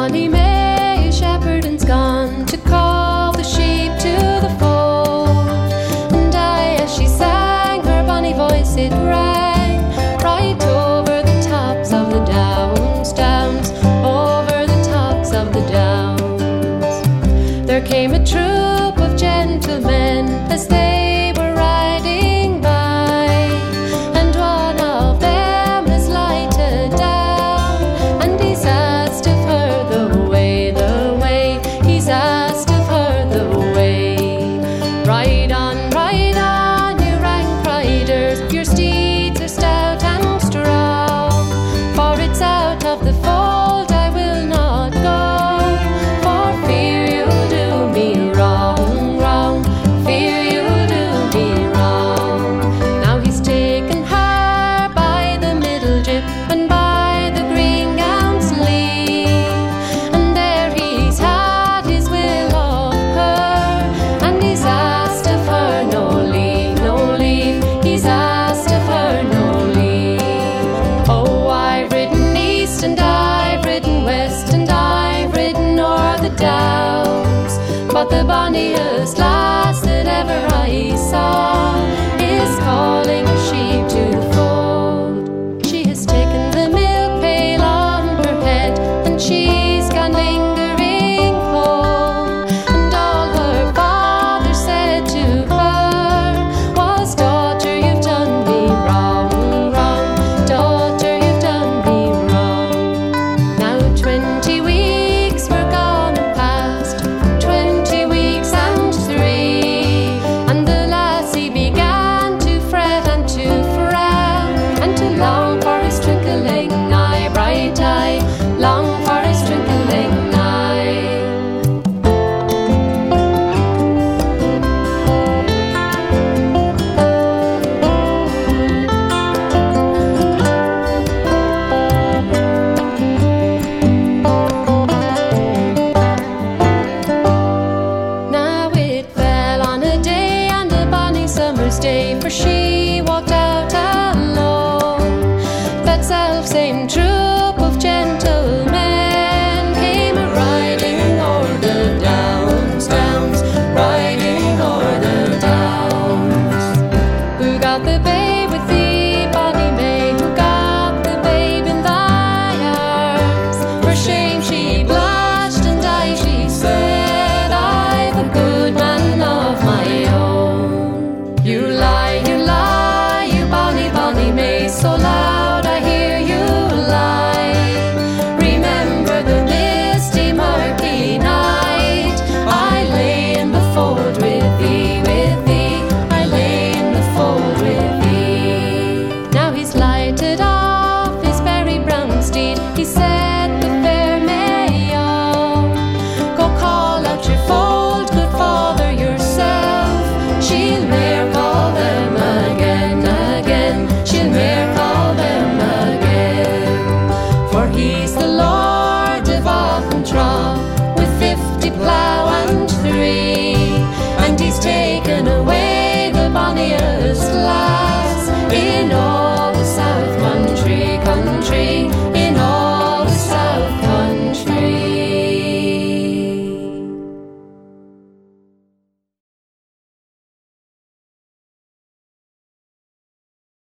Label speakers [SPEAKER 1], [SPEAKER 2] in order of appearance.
[SPEAKER 1] Bonnie May, a shepherd and's gone to call the sheep to the fold. And as she sang, her bonny voice it rang right over the tops of the downs, over the tops of the downs. There came a troop of gentlemen as they were riding by, and one of them has lighted down, and he's asked of her the way, he's asked of her the way. Ride on, you rank riders, your steeds are stout and strong, for it's out of the fold I will not go, for fear you'll do me wrong, fear you'll do me wrong. Now he's taken her by the middle jip and by the green gown sleeve, and there he's had his will of her, and he's asked of her no leave, he's asked of her no leave. Oh, I've ridden east and I've ridden west and I've ridden o'er the downs, but the bonniest lass that ever I saw is calling her sheep to the fold. She has taken the milk pail on her head, and she's gone lingering home, and all her father said to her was, daughter, you've done me wrong, daughter, you've done me wrong. Now 20 weeks were gone and past, 20 weeks and 3, and the lassie began to fret and to frown, and to long for his twinkling eye, bright eye, long for his twinkling eye. Now it fell on a day, and a bonny summer's day, for she walked out alone. That self-same troop of gentlemen came a-riding o'er the downs, riding o'er the downs. Who got the babe with thee, Bonnie May? Who got the babe in thy arms? For shame she blushed, and she said, I've a good man of my own. You lie, you bonny May, so loud I hear you lie. Remember the misty, murky night I lay in the fold with thee, I lay in the fold with thee. Now he's lighted up